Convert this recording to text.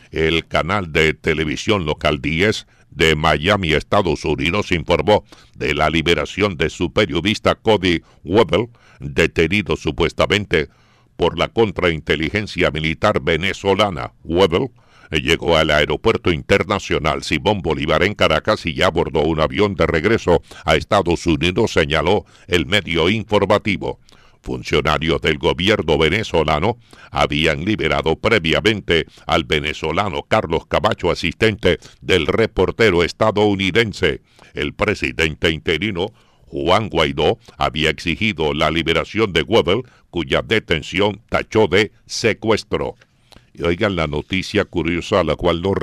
El canal de televisión local 10 de Miami, Estados Unidos, informó de la liberación de su periodista Cody Weber, detenido supuestamente por la contrainteligencia militar venezolana. Weber llegó al aeropuerto internacional Simón Bolívar en Caracas y ya abordó un avión de regreso a Estados Unidos, señaló el medio informativo. Funcionarios del gobierno venezolano habían liberado previamente al venezolano Carlos Camacho, asistente del reportero estadounidense. El presidente interino Juan Guaidó había exigido la liberación de Weber, cuya detención tachó de secuestro. Y oigan la noticia curiosa a la cual no